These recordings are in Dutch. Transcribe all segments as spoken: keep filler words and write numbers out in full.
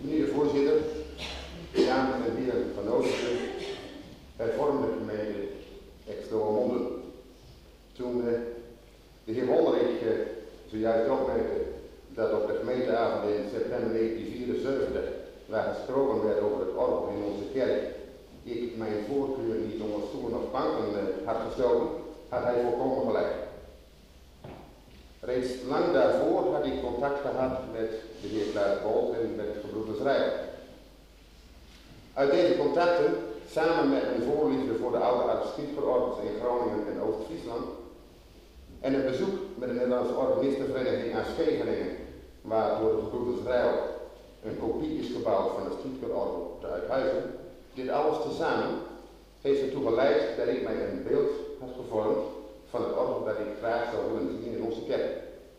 Meneer de voorzitter, dames en heren van Noordelijke, hervormde gemeente Extremonden. Toen uh, de heer Wonderik uh, zojuist opmerkte dat op de gemeenteavond in september negentien vierenzeventig, waar gesproken werd over het orgel in onze kerk, ik mijn voorkeur niet onder stoelen of banken uh, had gestoken, had hij volkomen gelijk. Reeds lang daarvoor had ik contact gehad met de heer Klaas Bolt en met gebroeders Rijl. Uit deze contacten, samen met mijn voorliefde voor de oude artiesterorgels in Groningen en Oost-Friesland, en een bezoek met de Nederlandse Organistenvereniging aan Scheveningen, waar door de gebroeders Rijl een kopie is gebouwd van het Striekerorgel te Uithuizen, dit alles tezamen heeft ertoe geleid dat ik mij een beeld had gevormd van het orgel dat ik graag zou willen zien in onze kerk.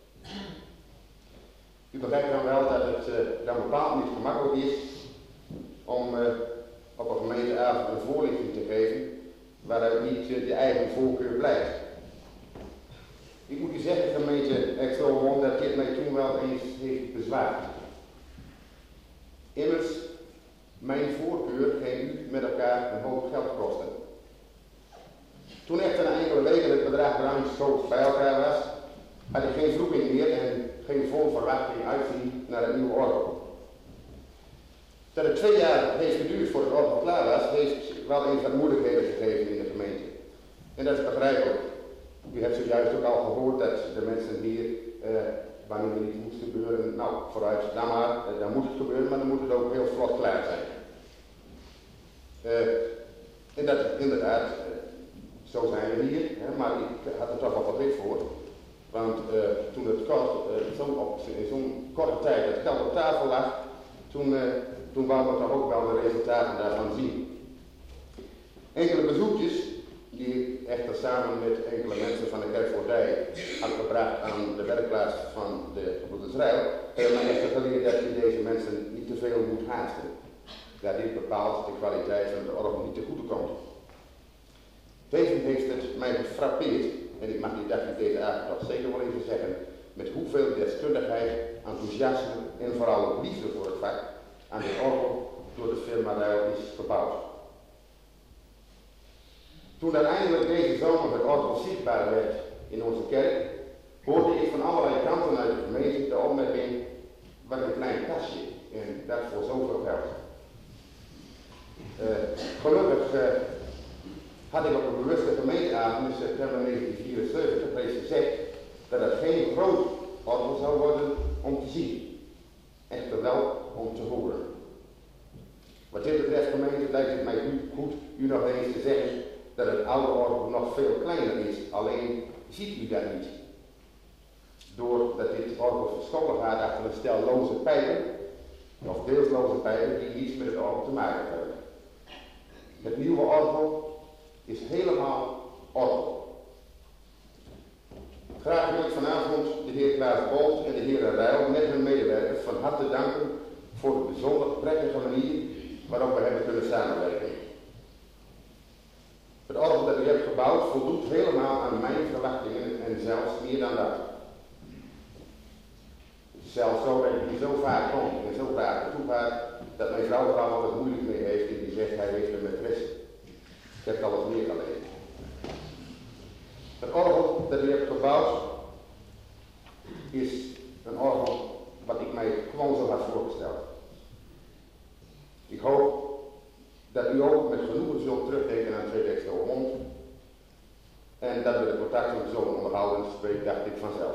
U begrijpt dan wel dat het uh, dan bepaald niet gemakkelijk is om uh, op een gemeenteavond een voorlichting te geven waaruit niet uh, de eigen voorkeur blijft. Ik moet u zeggen, gemeente Extremonden, dat dit mij toen wel eens heeft bezwaard. Immers, mijn voorkeur ging u met elkaar een hoop geld kosten. Toen echter na enkele weken het bedrag ruimschoots bij elkaar was, had ik geen vloeking meer en geen vol verwachting uitzien naar het nieuwe orgel. Dat het twee jaar heeft geduurd voor het orgel klaar was, heeft wel eens wat moeilijkheden gegeven in de gemeente. En dat is begrijpelijk. U hebt zojuist ook al gehoord dat de mensen hier, eh, wanneer het niet moet gebeuren, nou vooruit, dan maar, eh, dan moet het gebeuren, maar dan moet het ook heel vlot klaar zijn. Uh, en dat inderdaad, uh, zo zijn we hier, hè, maar ik had er toch wel wat licht voor. Want uh, toen het kort, uh, zo op, in zo'n korte tijd het geld op tafel lag, toen, uh, toen wouden we toch ook wel de resultaten daarvan zien. Enkele bezoekjes, die ik echter samen met enkele mensen van de Kerkvoordij had gebracht aan de werkplaats van de gebroeders Rijl, hebben mij echter geleerd dat je deze mensen niet te veel moet haasten. Dat dit bepaalt de kwaliteit van het orgel niet te goede komt. Tevens heeft het mij gefrappeerd, en ik mag dit dacht deze avond toch zeker wel even zeggen, met hoeveel deskundigheid, enthousiasme en vooral ook liefde voor het vak aan dit orgel door de firma Rijl is gebouwd. Toen uiteindelijk deze zomer het orgel zichtbaar werd in onze kerk, hoorde ik van allerlei kanten uit de gemeente de opmerking, wat een klein kastje en dat voor zoveel geld. Uh, gelukkig uh, had ik op een bewuste gemeenteavond in september negentien vierenzeventig reeds gezegd dat het geen groot orgel zou worden om te zien, echter wel om te horen. Wat dit betreft, gemeente, lijkt het mij goed u nog eens te zeggen dat het oude orgel nog veel kleiner is, alleen ziet u dat niet. Doordat dit orgel verscholen gaat achter een stel loze pijpen, of deelsloze pijpen die niets met het orgel te maken hebben. Het nieuwe orgel is helemaal orgel. Graag wil ik vanavond de heer Klaas Bolt en de heer Rijl met hun medewerkers van harte danken voor de bijzonder prettige manier waarop we hebben kunnen samenwerken. Het orgel dat u hebt gebouwd voldoet helemaal aan mijn verwachtingen en zelfs meer dan dat. Zelfs zo dat ik hier zo vaak kom en zo vaak naartoe ga, dat mijn vrouw er allemaal wat moeilijk mee heeft en die zegt hij heeft een maîtresse. Ik heb het al wat meer gelezen. Het orgel dat u hebt gebouwd is een orgel wat ik mij gewoon zo had voorgesteld. Ik hoop dat u ook met genoegen zult terugdenken aan twee teksten rond en dat we de contacten zullen onderhouden, spreekt dacht ik vanzelf.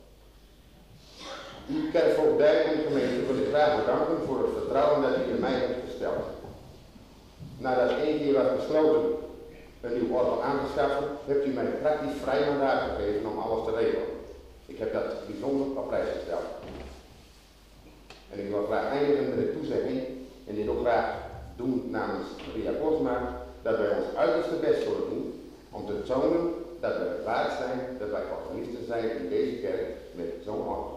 Uw kerkvoogdij en gemeente wil ik graag bedanken voor het vertrouwen dat u in mij hebt gesteld. Nadat één keer was besloten een nieuw orgel aan te schaffen, hebt u mij praktisch vrij mandaat gegeven om alles te regelen. Ik heb dat bijzonder op prijs gesteld. En ik wil graag eindigen met de toezegging, en dit ook graag doen namens Maria Bosma, dat wij ons uiterste best zullen doen om te tonen dat we het waard zijn dat wij organisten zijn in deze kerk met zo'n orgel.